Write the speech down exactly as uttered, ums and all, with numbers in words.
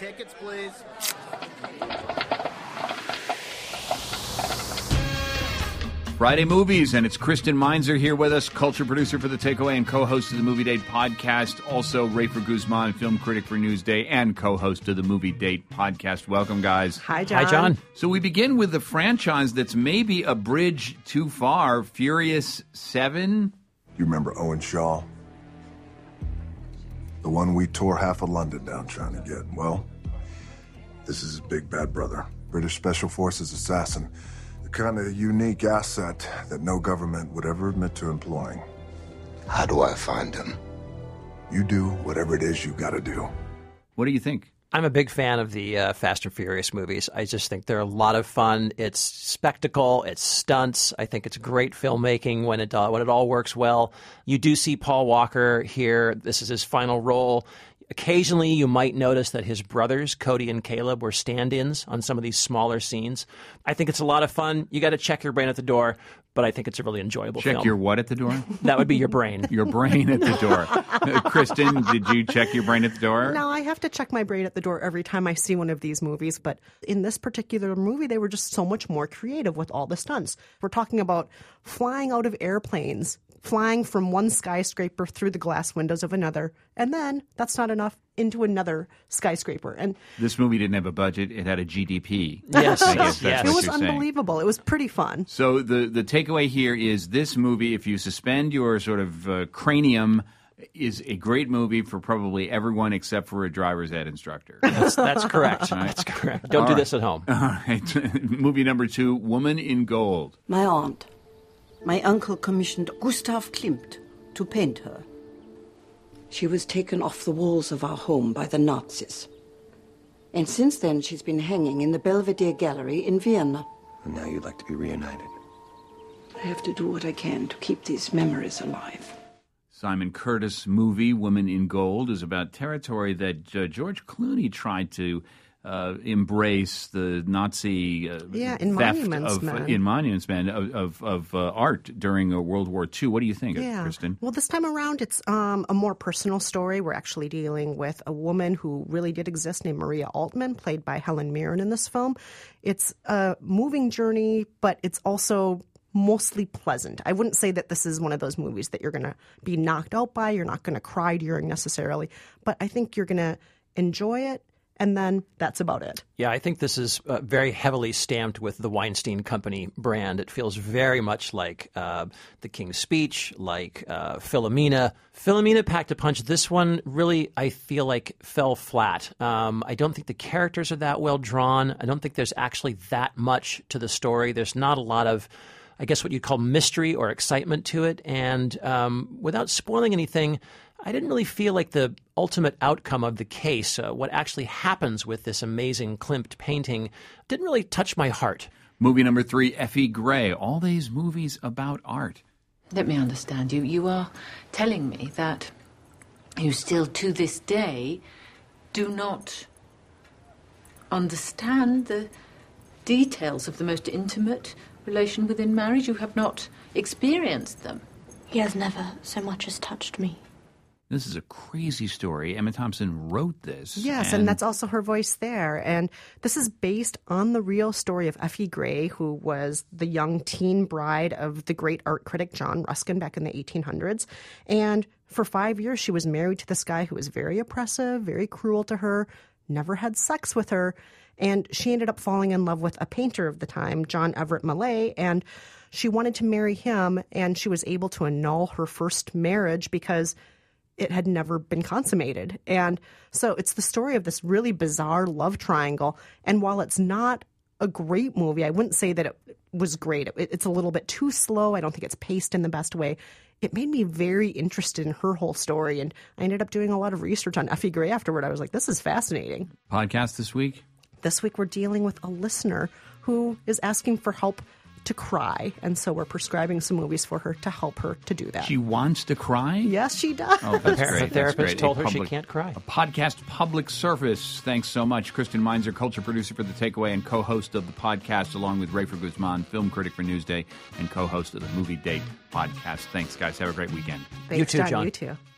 Tickets, please. Friday Movies, and it's Kristen Meinzer here with us, culture producer for The Takeaway and co-host of the Movie Date podcast. Also, Rafer Guzman, film critic for Newsday and co-host of the Movie Date podcast. Welcome, guys. Hi, John. Hi, John. So we begin with the franchise that's maybe a bridge too far, Furious seven. You remember Owen Shaw? The one we tore half of London down trying to get. Well, this is his big bad brother, British Special Forces assassin. The kind of unique asset that no government would ever admit to employing. How do I find him? You do whatever it is you gotta do. What do you think? I'm a big fan of the uh, Fast and Furious movies. I just think they're a lot of fun. It's spectacle. It's stunts. I think it's great filmmaking when it uh, when it all works well. You do see Paul Walker here. This is his final role. Occasionally, you might notice that his brothers, Cody and Caleb, were stand-ins on some of these smaller scenes. I think it's a lot of fun. You got to check your brain at the door, but I think it's a really enjoyable check film. Check your what at the door? That would be your brain. Your brain at the door. Uh, Kristen, did you check your brain at the door? No, I have to check my brain at the door every time I see one of these movies. But in this particular movie, they were just so much more creative with all the stunts. We're talking about flying out of airplanes, flying from one skyscraper through the glass windows of another, and then, that's not enough, into another skyscraper. And this movie didn't have a budget. It had a G D P. Yes, I guess that's yes. what it was you're saying. unbelievable. It was pretty fun. So the, the takeaway here is this movie, if you suspend your sort of uh, cranium, is a great movie for probably everyone except for a driver's ed instructor. That's, that's correct. Right. That's correct. Don't All do right. this at home. All right. Movie number two, Woman in Gold. My aunt. My uncle commissioned Gustav Klimt to paint her. She was taken off the walls of our home by the Nazis. And since then, she's been hanging in the Belvedere Gallery in Vienna. And now you'd like to be reunited. I have to do what I can to keep these memories alive. Simon Curtis movie, Woman in Gold, is about territory that uh, George Clooney tried to uh, embrace, the Nazi uh, yeah, in theft Monuments of, Men. in Monuments Men of, of, of uh, art during uh, World War Two. What do you think, yeah. Kristen? Well, this time around, it's um, a more personal story. We're actually dealing with a woman who really did exist named Maria Altman, played by Helen Mirren in this film. It's a moving journey, but it's also mostly pleasant. I wouldn't say that this is one of those movies that you're going to be knocked out by. You're not going to cry during necessarily, but I think you're going to enjoy it, and then that's about it. Yeah, I think this is uh, very heavily stamped with the Weinstein Company brand. It feels very much like uh, The King's Speech, like uh, Philomena. Philomena packed a punch. This one really, I feel like, fell flat. Um, I don't think the characters are that well drawn. I don't think there's actually that much to the story. There's not a lot of, I guess, what you'd call mystery or excitement to it. And um, without spoiling anything, I didn't really feel like the ultimate outcome of the case, uh, what actually happens with this amazing Klimt painting, didn't really touch my heart. Movie number three, Effie Gray. All these movies about art. Let me understand you. You are telling me that you still, to this day, do not understand the details of the most intimate relation within marriage. You have not experienced them. He has never so much as touched me. This is a crazy story. Emma Thompson wrote this. Yes, and, and that's also her voice there. And this is based on the real story of Effie Gray, who was the young teen bride of the great art critic John Ruskin back in the eighteen hundreds. And for five years, she was married to this guy who was very oppressive, very cruel to her, never had sex with her. And she ended up falling in love with a painter of the time, John Everett Millay, and she wanted to marry him, and she was able to annul her first marriage because it had never been consummated. And so it's the story of this really bizarre love triangle. And while it's not a great movie, I wouldn't say that it was great. It, it's a little bit too slow. I don't think it's paced in the best way. It made me very interested in her whole story. And I ended up doing a lot of research on Effie Gray afterward. I was like, this is fascinating. Podcast this week? This week we're dealing with a listener who is asking for help to cry, and so we're prescribing some movies for her to help her to do that. She wants to cry? Yes, she does. Oh, that's Her great. therapist That's great. told A her she public- can't cry. A podcast public service. Thanks so much. Kristen Meinzer, culture producer for The Takeaway and co-host of the podcast, along with Rafer Guzman, film critic for Newsday and co-host of the Movie Date podcast. Thanks, guys. Have a great weekend. Thanks, You too, John. You too.